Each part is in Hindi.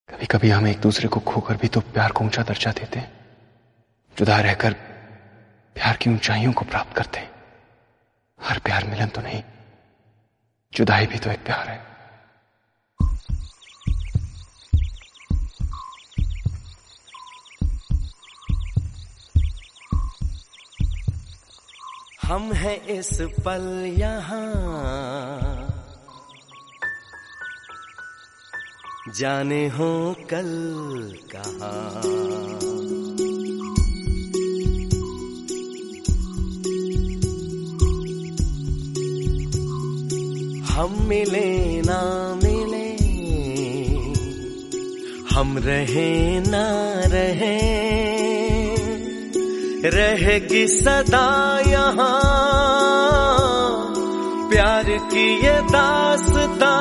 कभी कभी हम एक दूसरे को खोकर भी तो प्यार को ऊंचा दर्जा देते हैं। जुदा रहकर प्यार की ऊंचाइयों को प्राप्त करते हैं। हर प्यार मिलन तो नहीं, जुदाई भी तो एक प्यार है। हम हैं इस पल यहाँ, जाने हो कल कहाँ। हम मिले ना मिले, हम रहे ना रहे, रहेगी सदा यहाँ प्यार की ये दास्तां।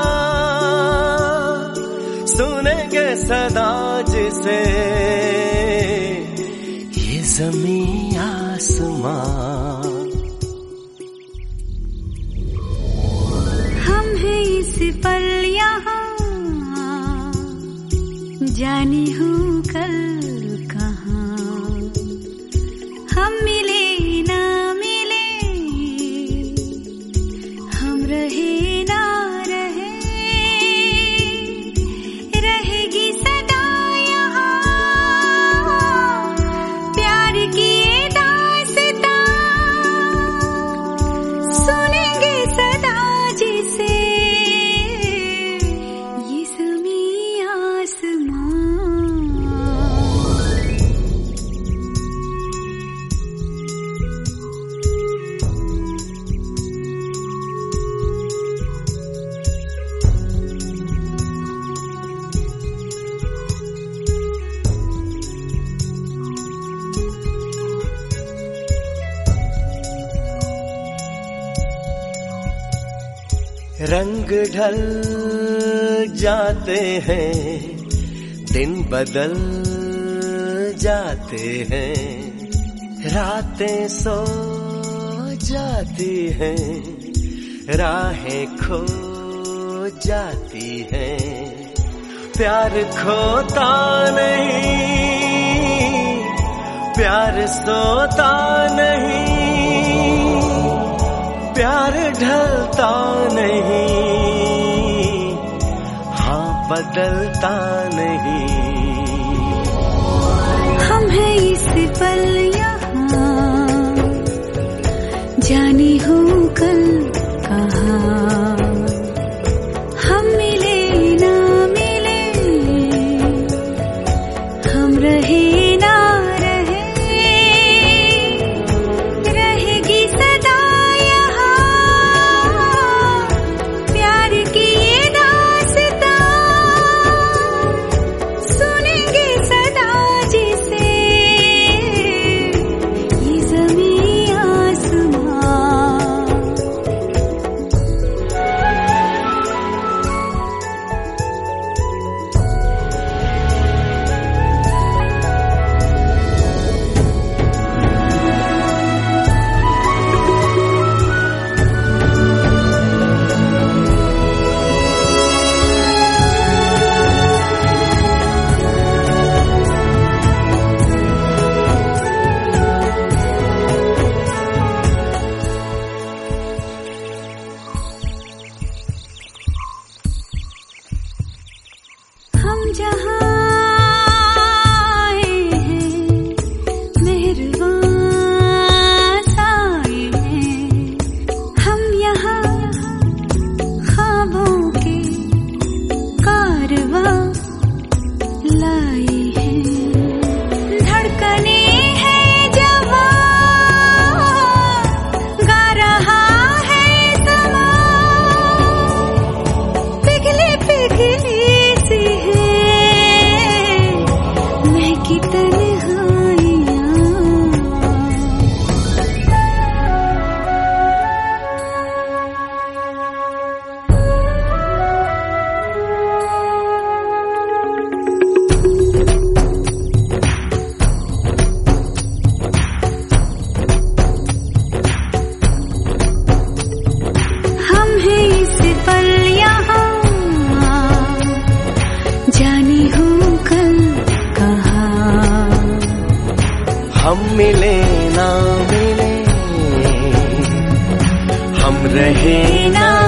सुनेंगे सदा जिसे ये ज़मीं आसमां। हम हैं इस पल यहाँ, जाने हो कल कहाँ। हम मिले ना मिले, हम रहे ना रहे, रहेगी सदा यहाँ प्यार की ये दास्तां। सुनेंगे सदा जिसे ये ज़मीं आसमां। रंग ढल जाते हैं, दिन बदल जाते हैं, रातें सो जाती हैं, राहें खो जाती हैं। प्यार खोता नहीं, प्यार सोता नहीं, प्यार ढलता नहीं, हाँ बदलता नहीं। हम हैं इस पल यहाँ, जाने हो कल कहाँ। हम मिले ना मिले, हम रहे ना रहे, रहेगी सदा हम जहाँ आए हैं, मेहरबान साए हैं। हम यहाँ ख्वाबों के कारवां लाए हैं। धड़कने हैं जवां, गा रहा है समा, पिघले पिघले जाने हो हम मिले ना मिले, हम रहे ना